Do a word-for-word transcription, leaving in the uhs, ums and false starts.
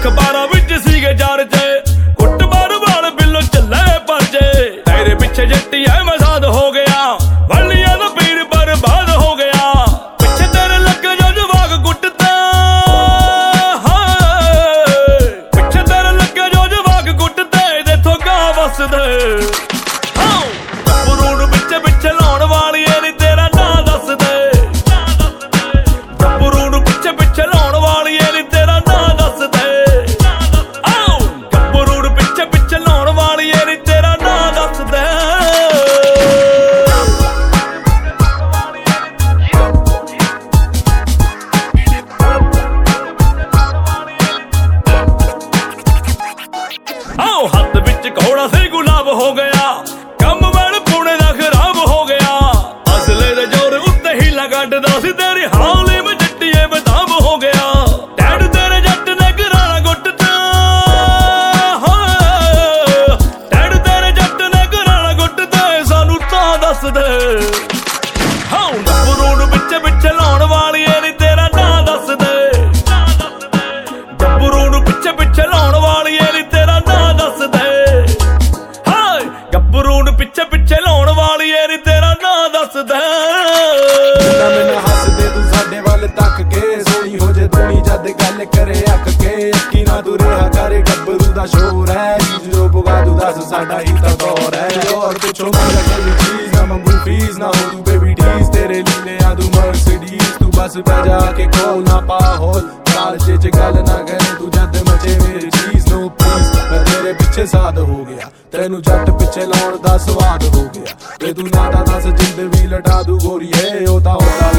अखबारां विच सीगे चर्चे कुटमार वाल बिल्लो चले परचे तेरे पिछे जट्टी है मैं साध हो गया वलियां दा पीर बर्बाद हो गया पिछे तेरे लगे जो जवाग कुटदा पिछे तेरे लगे जो जवाग कुटदे दे थो गा वसदे गब्बरू पिछे पिछे लाउण वाली नी तेरा ना दस दे गब्बरू पिछे पिछे लाउण वाली नी तेरा ना दस दे गब्बरू पिछे पिछे लाउण वाली नी तेरा ना दस दे आओ हाथ विच घोड़ा से गुलाब हो गया कम वैल पुणे दा खराब हो गया असले दे जोर उत्ते ही लगड़दा सी तेरी हाली में जट्टीए बेताब हो गया डैड तेरे जट ने घराना गुट्टदा डैड तेरे जट ने घराना गुट्टदा सानू तां दस दे हां गब्बरू पिछे पिछे लाउण वाली नी तेरा ना दस दे गब्बरू पिछे पिछे लाउण वाली नी तेरा ना दस दे हाय गब्बरू पिछे पिछे लाउण वाली नी तेरा ना दस दे मैनू हस दे तू साडे वल तक के सोनी हो जे दूनी जद गल करे अख के अक्की ना तू रहा करे गब्बरू दा शोर है जो पुगा तू दस साडा ही ता दौर है और पिछों मेरा कोई चीज ना मंगू फीस ना हो तू बेबी डीज तेरे लीले आ तू मर्सिडीज तू बस बजा के खोल ना पा होल लालचे च गल ना करे तू जद मचे मेरी चीज नो प्लीज मैं तेरे पिछे साध हो गया तेनू जट पिछे लाउण दा स्वाद हो गया ते तू ना दा दस जिंद भी लटा दू गोरी है ओ ता